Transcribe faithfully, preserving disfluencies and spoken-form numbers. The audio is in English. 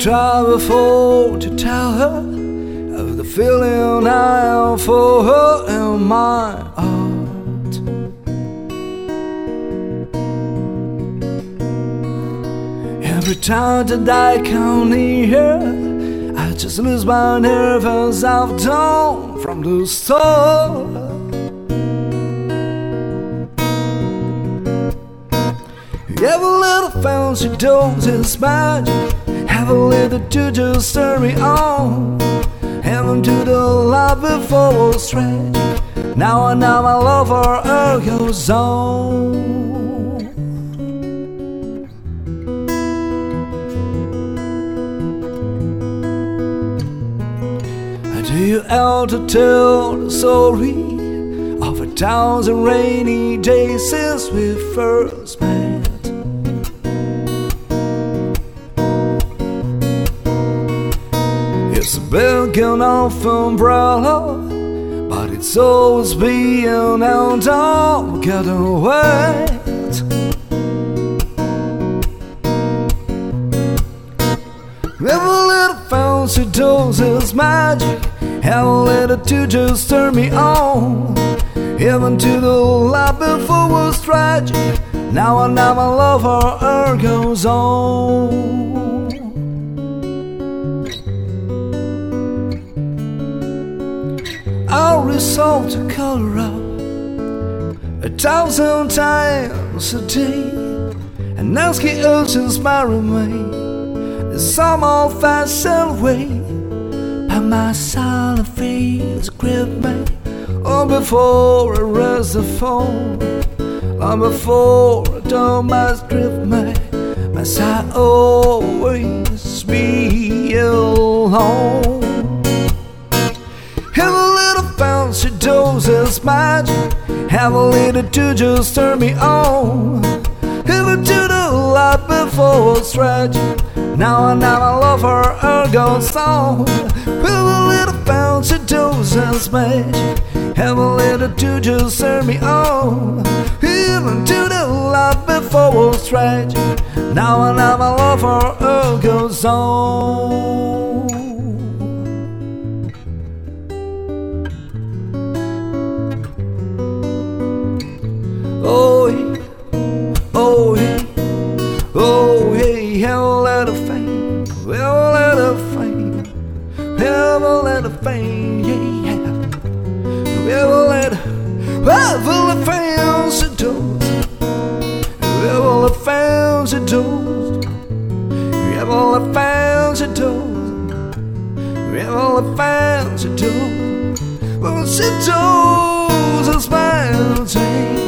try before to tell her of the feeling I have for her in my heart. Every time that I come near her, I just lose my nerve as I've done from the start. Every little fancy dose is magic. Every little to just turn me on. Heaven to the light before was tragic. Now and now my love for her goes on. Do you ever tell the story of a thousand rainy days since we first met? It's a big enough umbrella, but it's always being held on, getting wet. Every little fancy dose is magic. Every little to just turn me on. Even to the light before was tragic. Now and now my love for her goes on. I resolve to call her up a thousand times a day and ask her to marry me in some old-fashioned way. But my silent face grip me long before I raise the phone, long before I don't must grip me. Must I always be alone? Have a little fancy dose is magic. Have a little to just turn me on. Have it to the light before it's tragic. Now and now my love for her goes on. With a little fancy dose is magic. Have a little to just turn me on. Even to the light before it's tragic. Now and now my love for her goes on. Oh, hey, oh, hey, oh, hey, have a little fame, have a little fame, have a little fame, yeah, have a little, have a little fancy dose, have a little fancy dose, have a little fancy dose, have a little fancy dose, fancy dose is fancy.